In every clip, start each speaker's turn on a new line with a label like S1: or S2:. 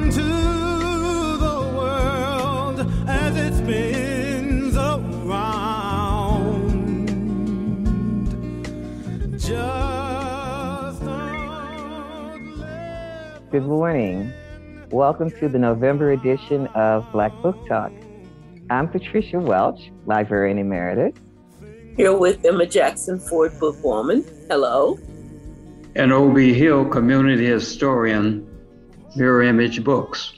S1: to the world as it spins around. Just don't let.
S2: Good morning. Welcome to the November edition of Black Book Talk. I'm Patricia Welch, Librarian Emeritus.
S3: Here with Emma Jackson Ford, bookwoman. Hello.
S4: And O.B. Hill, community historian, Mirror Image Books.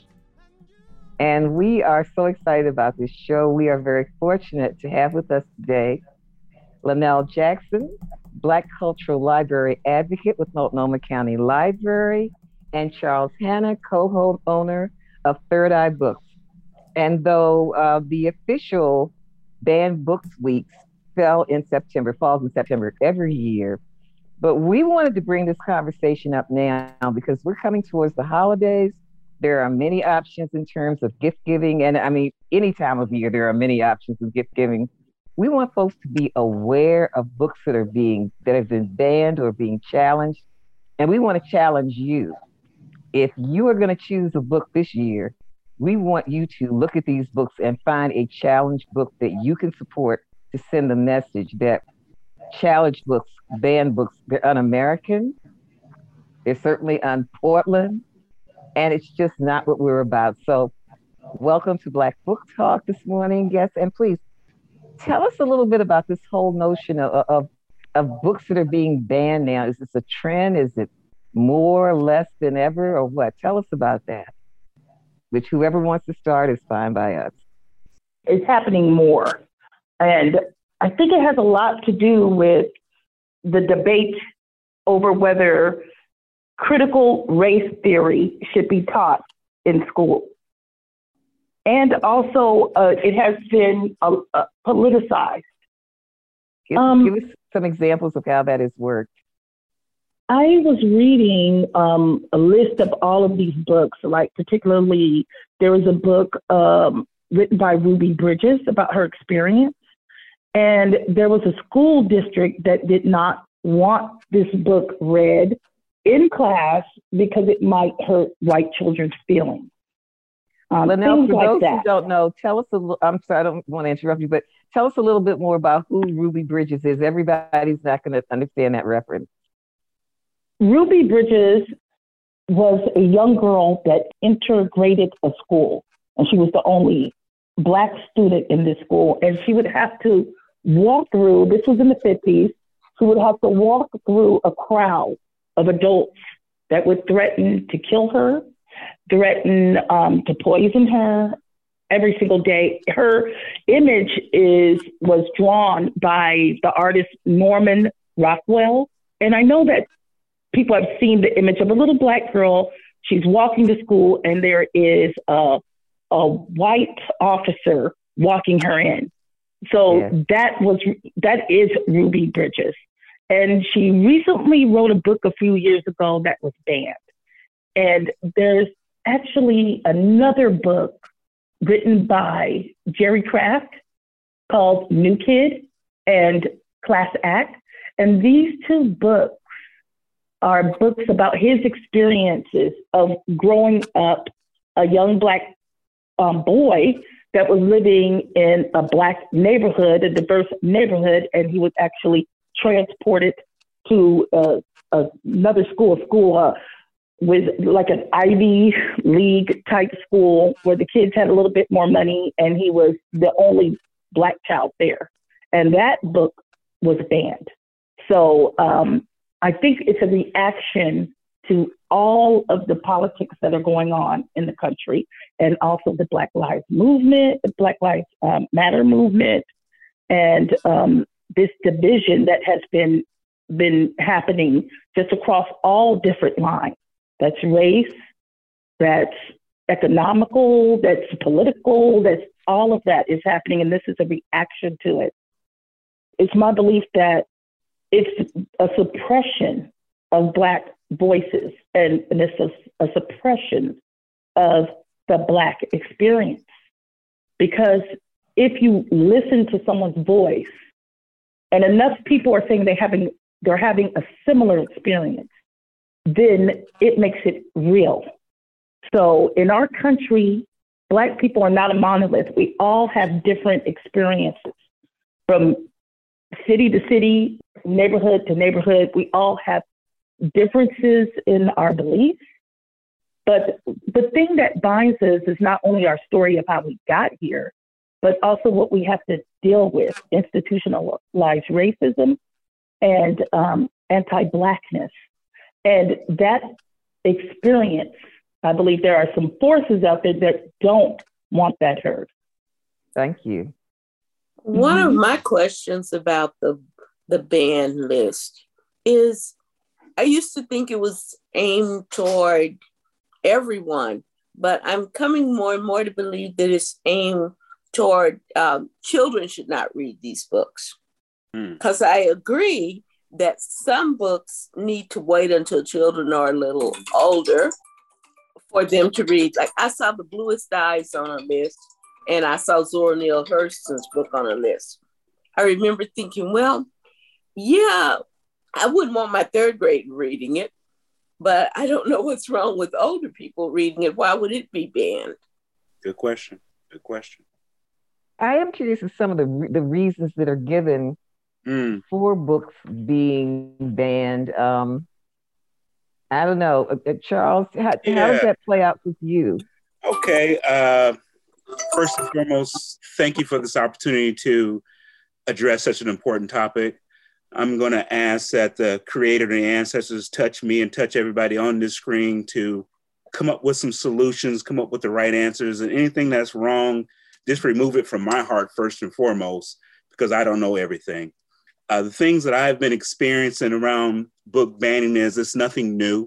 S2: And we are so excited about this show. We are very fortunate to have with us today Lynell Jackson, Black Cultural Library Advocate with Multnomah County Library, and Charles Hanna, co-owner of Third Eye Books. And though the official Banned Books Weeks falls in September every year, but we wanted to bring this conversation up now because we're coming towards the holidays. There are many options in terms of gift giving. And I mean, any time of year, there are many options of gift giving. We want folks to be aware of books that have been banned or being challenged. And we want to challenge you. If you are going to choose a book this year, we want you to look at these books and find a challenged book that you can support to send a message that challenged books, banned books, they're un-American. They're certainly un-Portland. And it's just not what we're about. So welcome to Black Book Talk this morning, guests. And please tell us a little bit about this whole notion of books that are being banned now. Is this a trend? Is it more or less than ever or what? Tell us about that. Which whoever wants to start is fine by us.
S5: It's happening more. And I think it has a lot to do with the debate over whether critical race theory should be taught in school. And also, it has been politicized.
S2: Give us some examples of how that has worked.
S5: I was reading a list of all of these books, like particularly there was a book written by Ruby Bridges about her experience. And there was a school district that did not want this book read in class because it might hurt white children's feelings.
S2: Lynell, for those who don't know, tell us a little, I'm sorry, I don't want to interrupt you, but tell us a little bit more about who Ruby Bridges is. Everybody's not going to understand that reference.
S5: Ruby Bridges was a young girl that integrated a school, and she was the only Black student in this school, and she would have to walk through, this was in the 50s, she would have to walk through a crowd of adults that would threaten to kill her, threaten to poison her every single day. Her image was drawn by the artist Norman Rockwell, and I know that people have seen the image of a little Black girl. She's walking to school, and there is a white officer walking her in. So yeah. that is Ruby Bridges. And she recently wrote a book a few years ago that was banned. And there's actually another book written by Jerry Craft called New Kid and Class Act. And these two books are books about his experiences of growing up a young Black boy that was living in a Black neighborhood, a diverse neighborhood, and he was actually transported to another school with like an Ivy League type school where the kids had a little bit more money, and he was the only Black child there. And that book was banned. So I think it's a reaction to all of the politics that are going on in the country, and also the Black Lives Movement, the Black Lives Matter movement, and this division that has been happening just across all different lines. That's race, that's economical, that's political, that's all of that is happening, and this is a reaction to it. It's my belief that it's a suppression of Black voices, and it's a suppression of the Black experience. Because if you listen to someone's voice, and enough people are saying they're having a similar experience, then it makes it real. So in our country, Black people are not a monolith. We all have different experiences from city to city, neighborhood to neighborhood. We all have differences in our beliefs. But the thing that binds us is not only our story of how we got here, but also what we have to deal with, institutionalized racism and anti-Blackness. And that experience, I believe there are some forces out there that don't want that heard.
S2: Thank you.
S3: One of my questions about the banned list is, I used to think it was aimed toward everyone, but I'm coming more and more to believe that it's aimed toward children should not read these books. Because I agree that some books need to wait until children are a little older for them to read. Like I saw The Bluest Eyes on a list, and I saw Zora Neale Hurston's book on a list. I remember thinking, well, yeah, I wouldn't want my third grade reading it, but I don't know what's wrong with older people reading it. Why would it be banned?
S6: Good question. Good question.
S2: I am curious of some of the reasons that are given for books being banned. I don't know, Charles. How does that play out with you?
S6: Okay. First and foremost, thank you for this opportunity to address such an important topic. I'm going to ask that the Creator and the ancestors touch me and touch everybody on this screen to come up with some solutions, come up with the right answers, and anything that's wrong, just remove it from my heart first and foremost, because I don't know everything. The things that I've been experiencing around book banning is it's nothing new.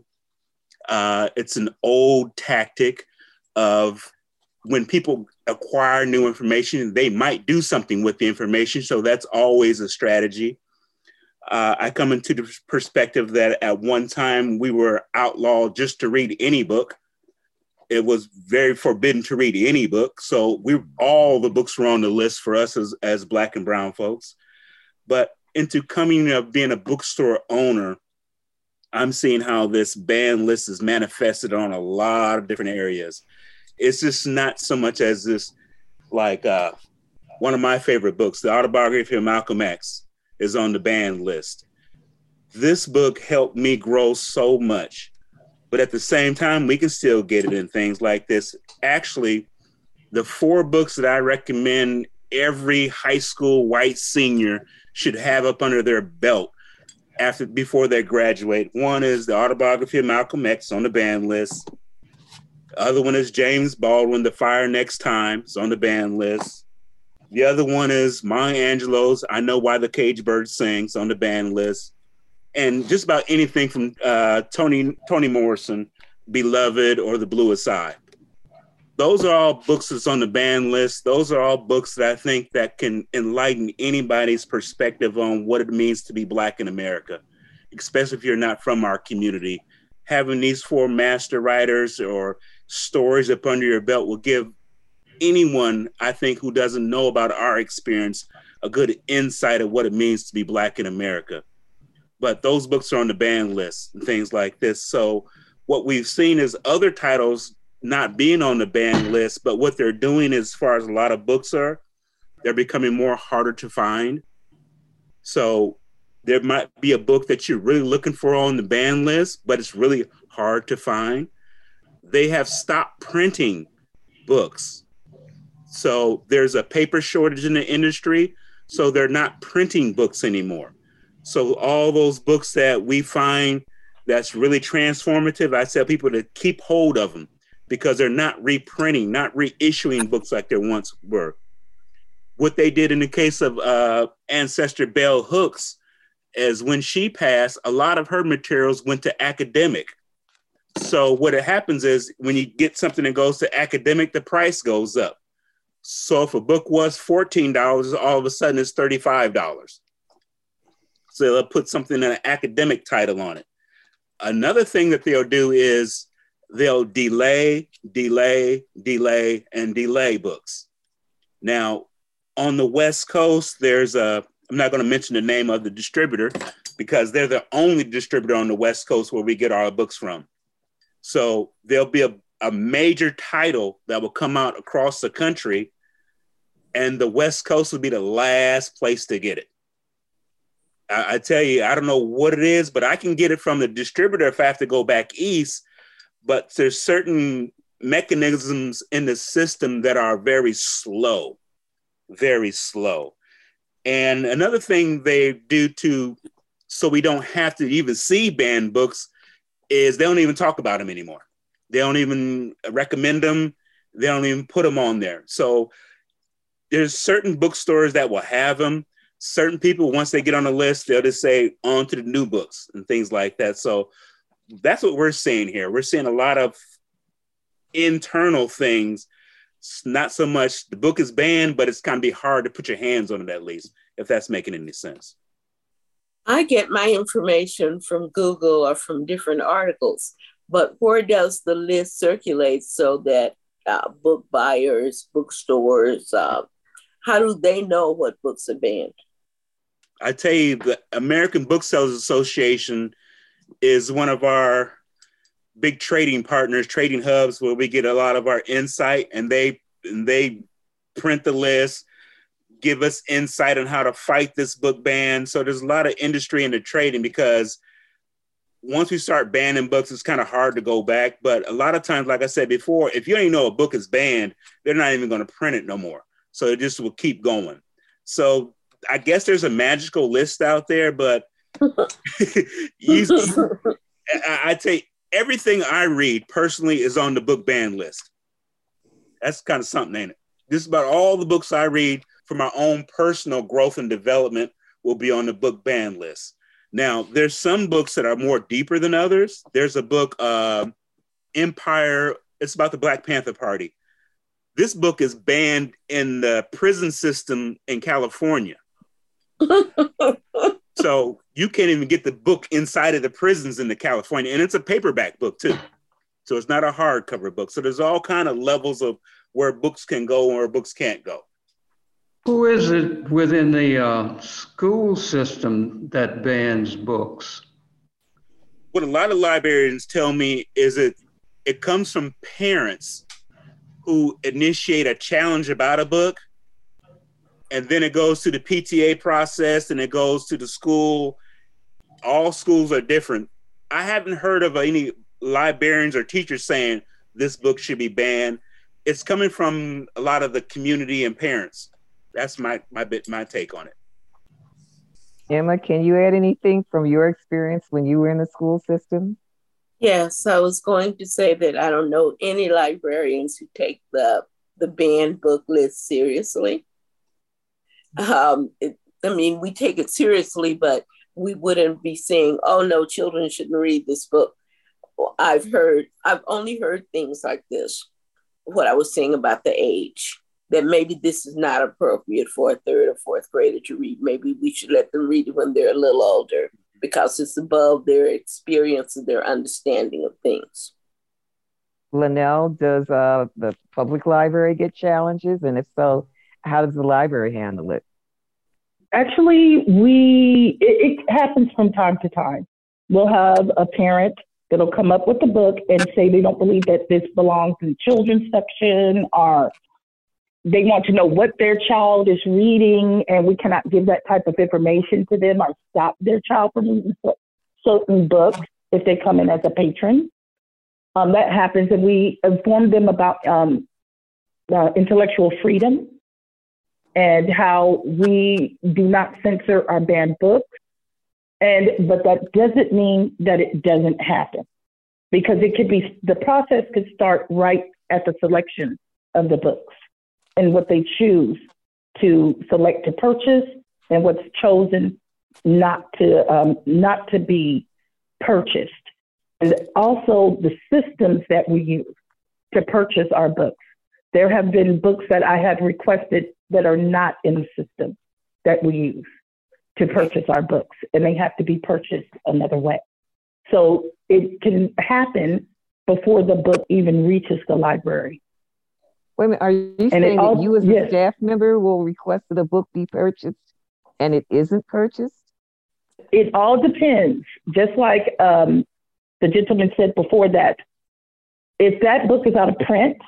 S6: It's an old tactic of when people acquire new information, they might do something with the information. So that's always a strategy. I come into the perspective that at one time we were outlawed just to read any book. It was very forbidden to read any book. So all the books were on the list for us as Black and brown folks. But into coming of being a bookstore owner, I'm seeing how this ban list is manifested on a lot of different areas. It's just not so much as this, like one of my favorite books, The Autobiography of Malcolm X, is on the ban list. This book helped me grow so much, but at the same time, we can still get it in things like this. Actually, the 4 books that I recommend every high school white senior should have up under their belt before they graduate. One is The Autobiography of Malcolm X on the ban list. The other one is James Baldwin, The Fire Next Time. It's on the ban list. The other one is Maya Angelou's I Know Why the Cage Bird Sings on the ban list. And just about anything from Toni Morrison, Beloved or The Bluest Eye. Those are all books that's on the ban list. Those are all books that I think that can enlighten anybody's perspective on what it means to be Black in America, especially if you're not from our community. Having these 4 master writers or stories up under your belt will give anyone, I think, who doesn't know about our experience a good insight of what it means to be Black in America. But those books are on the ban list and things like this. So what we've seen is other titles not being on the ban list, but what they're doing as far as a lot of books are, they're becoming more harder to find. So there might be a book that you're really looking for on the ban list, but it's really hard to find. They have stopped printing books. So there's a paper shortage in the industry, so they're not printing books anymore. So all those books that we find that's really transformative, I tell people to keep hold of them because they're not reprinting, not reissuing books like there once were. What they did in the case of ancestor Bell Hooks is when she passed, a lot of her materials went to academic. So what happens is when you get something that goes to academic, the price goes up. So if a book was $14, all of a sudden it's $35. So they'll put something in an academic title on it. Another thing that they'll do is they'll delay books. Now, on the West Coast, I'm not going to mention the name of the distributor because they're the only distributor on the West Coast where we get our books from. So there'll be a major title that will come out across the country, and the West Coast will be the last place to get it. I tell you, I don't know what it is, but I can get it from the distributor if I have to go back east. But there's certain mechanisms in the system that are very slow, very slow. And another thing they do so we don't have to even see banned books is they don't even talk about them anymore. They don't even recommend them. They don't even put them on there. So there's certain bookstores that will have them. Certain people, once they get on the list, they'll just say on to the new books and things like that. So that's what we're seeing here. We're seeing a lot of internal things. It's not so much the book is banned, but it's kind of be hard to put your hands on it, at least, if that's making any sense.
S3: I get my information from Google or from different articles, but where does the list circulate so that book buyers, bookstores, how do they know what books are banned?
S6: I tell you, the American Booksellers Association is one of our big trading partners, trading hubs, where we get a lot of our insight, and they print the list, give us insight on how to fight this book ban. So there's a lot of industry into trading, because once we start banning books, it's kind of hard to go back. But a lot of times, like I said before, if you don't even know a book is banned, they're not even going to print it no more. So it just will keep going. So I guess there's a magical list out there, but I tell you, everything I read personally is on the book ban list. That's kind of something, ain't it? This is about all the books I read for my own personal growth and development will be on the book ban list. Now, there's some books that are more deeper than others. There's a book, Empire. It's about the Black Panther Party. This book is banned in the prison system in California. So you can't even get the book inside of the prisons in California. And it's a paperback book too. So it's not a hardcover book. So there's all kind of levels of where books can go and where books can't go.
S4: Who is it within the school system that bans books?
S6: What a lot of librarians tell me is it comes from parents who initiate a challenge about a book, and then it goes to the PTA process, and it goes to the school. All schools are different. I haven't heard of any librarians or teachers saying this book should be banned. It's coming from a lot of the community and parents. That's my take on it.
S2: Emma, can you add anything from your experience when you were in the school system?
S3: Yes, I was going to say that I don't know any librarians who take the banned book list seriously. We take it seriously, but we wouldn't be saying, oh no, children shouldn't read this book. I've only heard things like this, what I was saying about the age, that maybe this is not appropriate for a third or fourth grader to read. Maybe we should let them read it when they're a little older, because it's above their experience and their understanding of things.
S2: Linnell, does the public library get challenges? And if so, how does the library handle it?
S5: Actually, it happens from time to time. We'll have a parent that'll come up with a book and say they don't believe that this belongs in the children's section, or they want to know what their child is reading, and we cannot give that type of information to them or stop their child from reading certain books if they come in as a patron. That happens, and we inform them about intellectual freedom and how we do not censor our banned books. But that doesn't mean that it doesn't happen, because the process could start right at the selection of the books and what they choose to select to purchase and what's chosen not to be purchased. And also the systems that we use to purchase our books. There have been books that I have requested that are not in the system that we use to purchase our books, and they have to be purchased another way. So it can happen before the book even reaches the library.
S2: Wait a minute, are you saying that you as a staff member will request that a book be purchased and it isn't purchased?
S5: It all depends. Just like the gentleman said before, that if that book is out of print,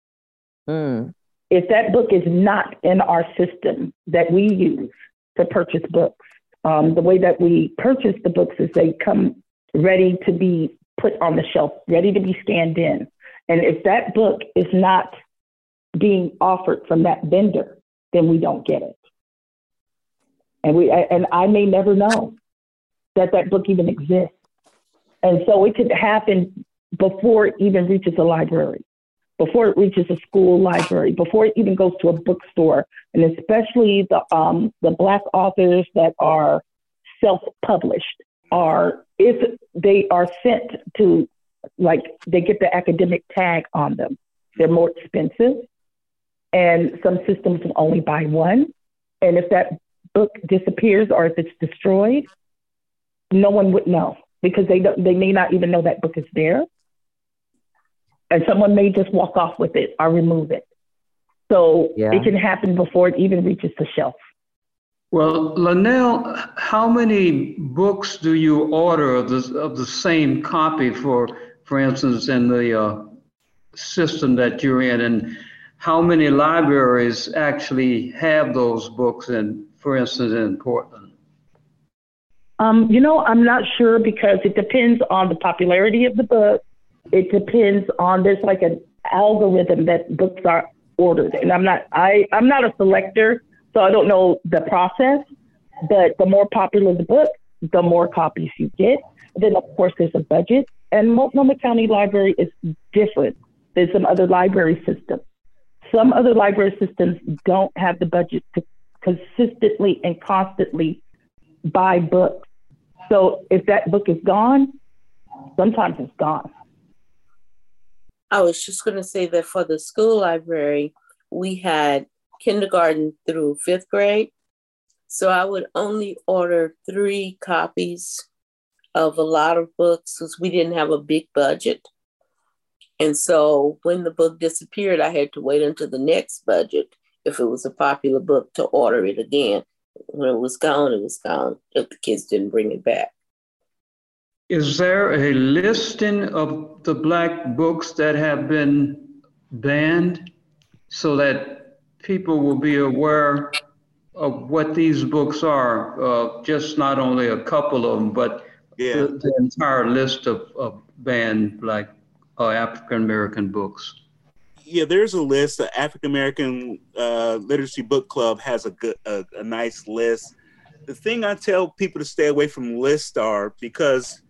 S5: if that book is not in our system that we use to purchase books, the way that we purchase the books is they come ready to be put on the shelf, ready to be scanned in. And if that book is not being offered from that vendor, then we don't get it. And I may never know that that book even exists. And so it could happen before it even reaches a library, before it reaches a school library, before it even goes to a bookstore. And especially the Black authors that are self-published if they are sent to, like, they get the academic tag on them, they're more expensive. And some systems will only buy one. And if that book disappears or if it's destroyed, no one would know, because they may not even know that book is there. And someone may just walk off with it or remove it. So it can happen before it even reaches the shelf.
S4: Well, Linnell, how many books do you order of the same copy, for instance, in the system that you're in? And how many libraries actually have those books in, for instance, in Portland?
S5: I'm not sure, because it depends on the popularity of the book. It depends on, there's like an algorithm that books are ordered. And I'm not a selector, so I don't know the process, but the more popular the book, the more copies you get. Then of course there's a budget, and Multnomah County Library is different than some other library systems. Some other library systems don't have the budget to consistently and constantly buy books. So if that book is gone, sometimes it's gone.
S3: I was just going to say that for the school library, we had kindergarten through 5th grade. So I would only order 3 copies of a lot of books because we didn't have a big budget. And so when the book disappeared, I had to wait until the next budget, if it was a popular book, to order it again. When it was gone, it was gone, if the kids didn't bring it back.
S4: Is there a listing of the Black books that have been banned so that people will be aware of what these books are? Just not only a couple of them, but the entire list of banned Black African-American books.
S6: Yeah, there's a list. The African American Literacy Book Club has a nice list. The thing I tell people to stay away from lists are, because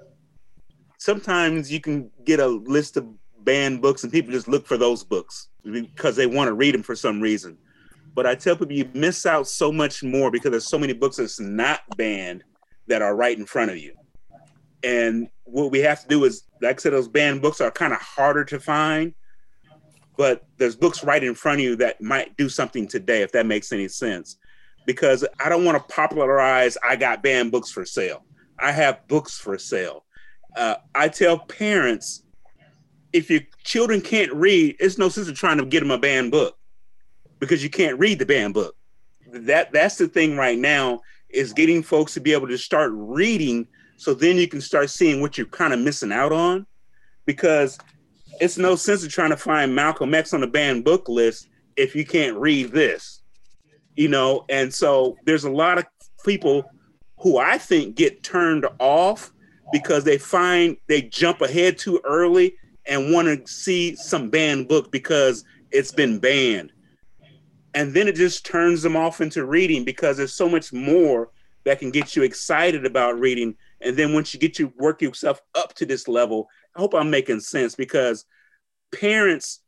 S6: sometimes you can get a list of banned books and people just look for those books because they want to read them for some reason. But I tell people you miss out so much more because there's so many books that's not banned that are right in front of you. And what we have to do is, like I said, those banned books are kind of harder to find, but there's books right in front of you that might do something today, if that makes any sense. Because I don't want to popularize, I got banned books for sale. I have books for sale. I tell parents, if your children can't read, it's no sense in trying to get them a banned book because you can't read the banned book. That's the thing right now, is getting folks to be able to start reading, so then you can start seeing what you're kind of missing out on. Because it's no sense in trying to find Malcolm X on the banned book list if you can't read this, And so there's a lot of people who I think get turned off because they jump ahead too early and want to see some banned book because it's been banned. And then it just turns them off into reading, because there's so much more that can get you excited about reading. And then once you work yourself up to this level, I hope I'm making sense, because parents,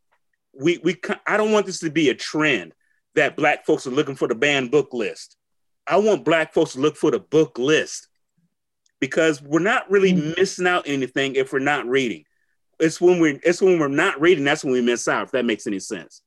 S6: I don't want this to be a trend that Black folks are looking for the banned book list. I want Black folks to look for the book list, because we're not really missing out anything if we're not reading. It's when we're not reading, that's when we miss out, if that makes any sense.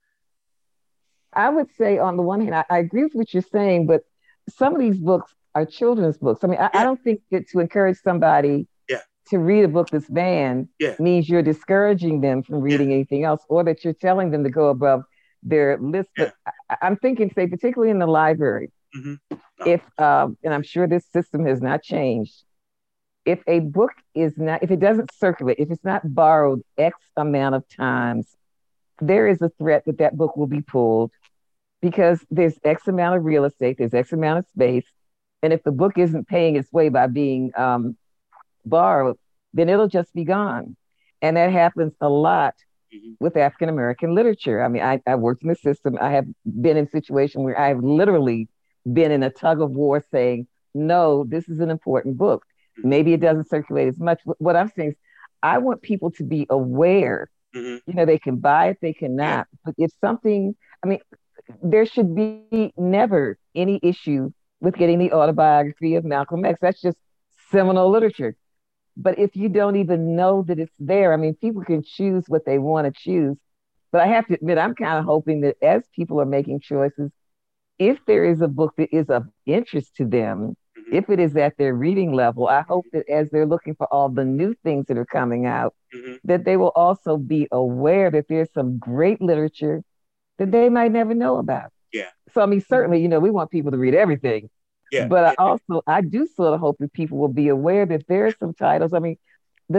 S2: I would say, on the one hand, I agree with what you're saying, but some of these books are children's books. I mean, I don't think that to encourage somebody to read a book that's banned means you're discouraging them from reading anything else, or that you're telling them to go above their list. But I'm thinking, say, particularly in the library, if, and I'm sure this system has not changed, if a book is not, if it doesn't circulate, if it's not borrowed X amount of times, there is a threat that that book will be pulled because there's X amount of real estate, there's X amount of space. And if the book isn't paying its way by being borrowed, then it'll just be gone. And that happens a lot with African American literature. I mean, I worked in the system. I have been in situations where I've literally been in a tug of war saying, no, this is an important book. Maybe it doesn't circulate as much. What I'm saying is, I want people to be aware. You know, they can buy it, they cannot. But if something, I mean, there should be never any issue with getting the autobiography of Malcolm X. That's just seminal literature. But if you don't even know that it's there, I mean, people can choose what they want to choose. But I have to admit, I'm kind of hoping that as people are making choices, if there is a book that is of interest to them, if it is at their reading level, I hope that as they're looking for all the new things that are coming out, that they will also be aware that there's some great literature that they might never know about.
S6: Yeah.
S2: So, I mean, certainly, you know, we want people to read everything.
S6: Yeah.
S2: But I do sort of hope that people will be aware that there are some titles. I mean, the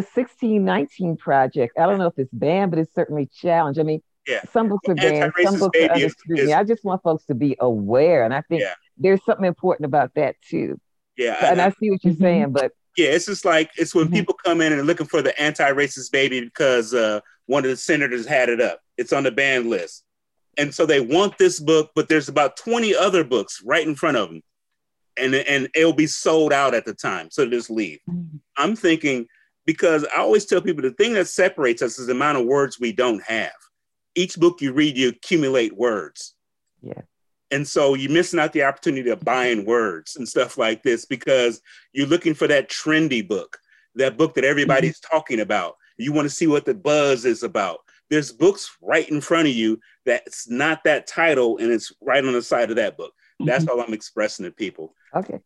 S2: 1619 Project, I don't know if it's banned, but it's certainly challenged. I mean, some books are banned, some books are under scrutiny. I just want folks to be aware. And I think there's something important about that too.
S6: Yeah.
S2: And I see what you're saying, but
S6: yeah, it's just like, it's when people come in and are looking for the anti-racist baby because one of the senators had it up. It's on the banned list. And so they want this book, but there's about 20 other books right in front of them. And it'll be sold out at the time. So just leave. I'm thinking, because I always tell people the thing that separates us is the amount of words we don't have. Each book you read, you accumulate words.
S2: Yeah.
S6: And so you're missing out the opportunity of buying words and stuff like this because you're looking for that trendy book, that book that everybody's talking about. You want to see what the buzz is about. There's books right in front of you that's not that title, and it's right on the side of that book. That's all I'm expressing to people.
S2: Okay.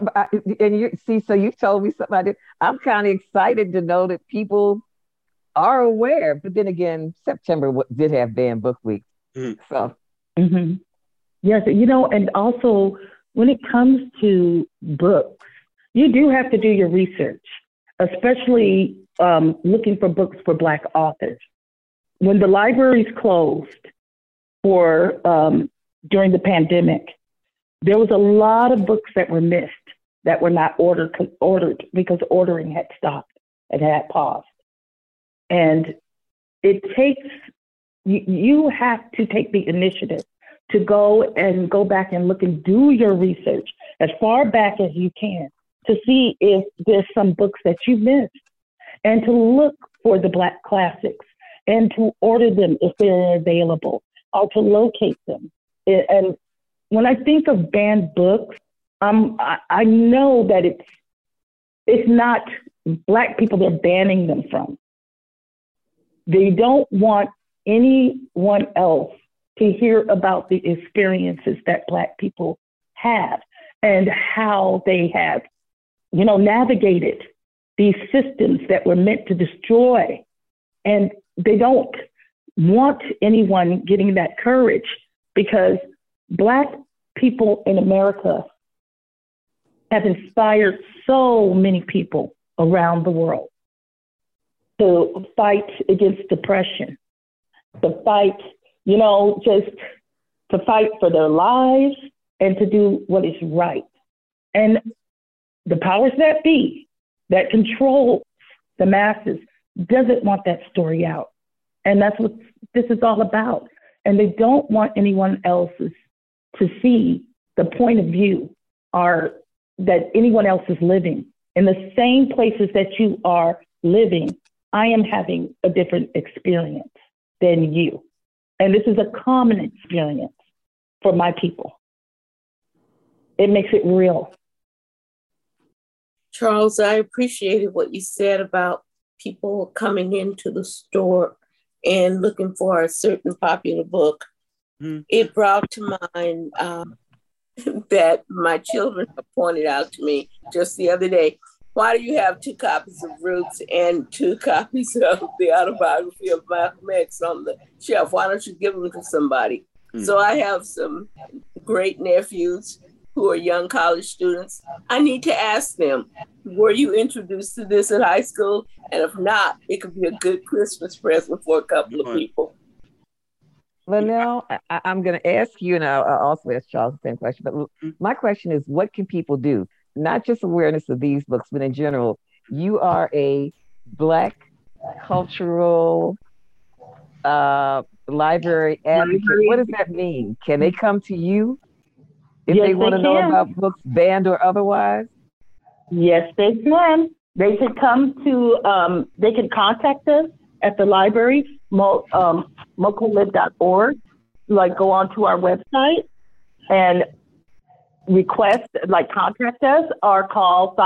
S2: And you see, so you told me something I did. I'm kind of excited to know that people are aware. But then again, September did have banned book week. So.
S5: Yes, you know, and also when it comes to books, you do have to do your research, especially looking for books for Black authors. When the libraries closed for during the pandemic, there was a lot of books that were missed that were not ordered because ordering had stopped and had paused. And it takes, you have to take the initiative to go back and look and do your research as far back as you can to see if there's some books that you missed, and to look for the Black classics and to order them if they're available, or to locate them. And when I think of banned books, I know that it's not Black people they're banning them from. They don't want anyone else to hear about the experiences that Black people have and how they have, you know, navigated these systems that were meant to destroy. And they don't want anyone getting that courage, because Black people in America have inspired so many people around the world to fight against depression, to fight, you know, just to fight for their lives and to do what is right. And the powers that be that control the masses doesn't want that story out. And that's what this is all about. And they don't want anyone else's to see the point of view or that anyone else is living in the same places that you are living. I am having a different experience than you. And this is a common experience for my people. It makes it real.
S3: Charles, I appreciated what you said about people coming into the store and looking for a certain popular book. It brought to mind that my children have pointed out to me just the other day, why do you have 2 copies of Roots and 2 copies of the autobiography of Malcolm X on the shelf? Why don't you give them to somebody? So I have some great nephews who are young college students. I need to ask them, Were you introduced to this in high school? And if not, it could be a good Christmas present for a couple of people.
S2: Linnell, I'm going to ask you, and I'll also ask Charles the same question, but my question is, what can people do? Not just awareness of these books, but in general, you are a Black cultural library advocate. What does that mean? Can they come to you if
S5: Yes,
S2: they want to
S5: they
S2: know
S5: can.
S2: about books, banned or otherwise?
S5: Yes, they can. They can come to, they can contact us at the library, mocolib.org. Like, go onto our website and request, like, contact us, or call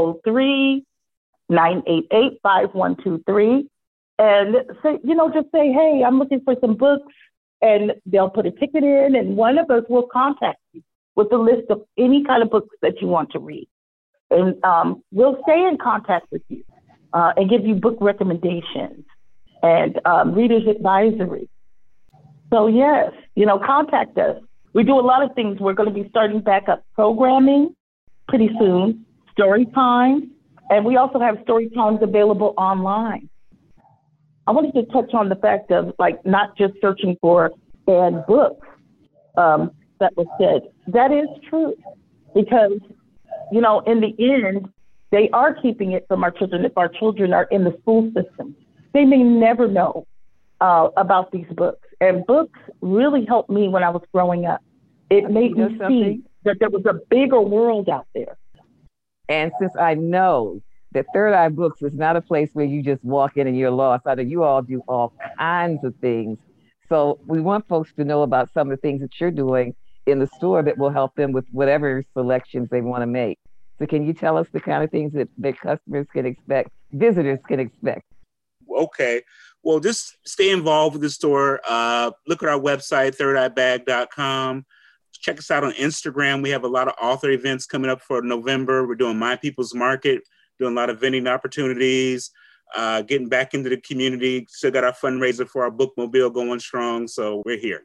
S5: 503-988-5123. And say, just say, hey, I'm looking for some books, and they'll put a ticket in, and one of us will contact you with a list of any kind of books that you want to read. And we'll stay in contact with you and give you book recommendations and readers advisory. So yes, contact us. We do a lot of things. We're going to be starting back up programming pretty soon, story time, and we also have story times available online. I wanted to touch on the fact of, like, not just searching for banned books that was said. That is true, because, in the end, they are keeping it from our children. If our children are in the school system, they may never know about these books. And books really helped me when I was growing up. It made me see that there was a bigger world out there.
S2: And since I know that Third Eye Books is not a place where you just walk in and you're lost, I know you all do all kinds of things. So we want folks to know about some of the things that you're doing in the store that will help them with whatever selections they want to make. So can you tell us the kind of things that customers can expect, visitors can expect?
S6: Okay. Well, just stay involved with the store. Look at our website, thirdeyebag.com. Check us out on Instagram. We have a lot of author events coming up for November. We're doing My People's Market, doing a lot of vending opportunities, getting back into the community. Still got our fundraiser for our bookmobile going strong. So we're here.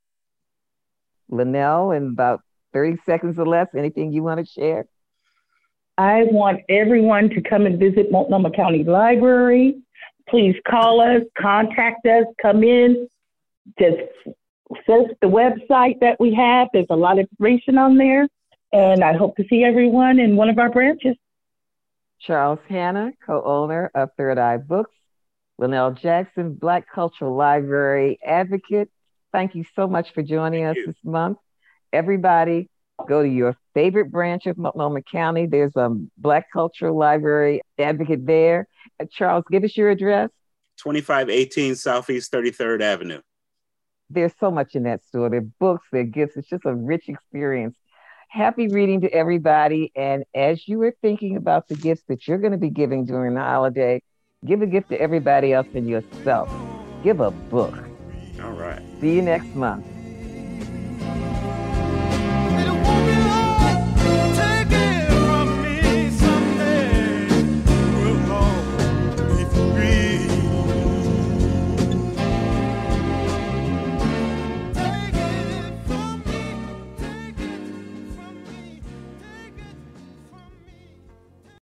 S2: Linnell, in about 30 seconds or less, anything you want to share?
S5: I want everyone to come and visit Multnomah County Library. Please call us, contact us, come in, just search the website that we have. There's a lot of information on there, and I hope to see everyone in one of our branches.
S2: Charles Hanna, co-owner of Third Eye Books. Linnell Jackson, Black Cultural Library advocate. Thank you so much for joining us this month. Everybody, go to your favorite branch of Multnomah County. There's a Black Cultural Library advocate there. Charles, give us your address.
S6: 2518 Southeast 33rd Avenue.
S2: There's so much in that store. There are books, there are gifts. It's just a rich experience. Happy reading to everybody. And as you are thinking about the gifts that you're going to be giving during the holiday, give a gift to everybody else and yourself. Give a book.
S6: All right.
S2: See you next month.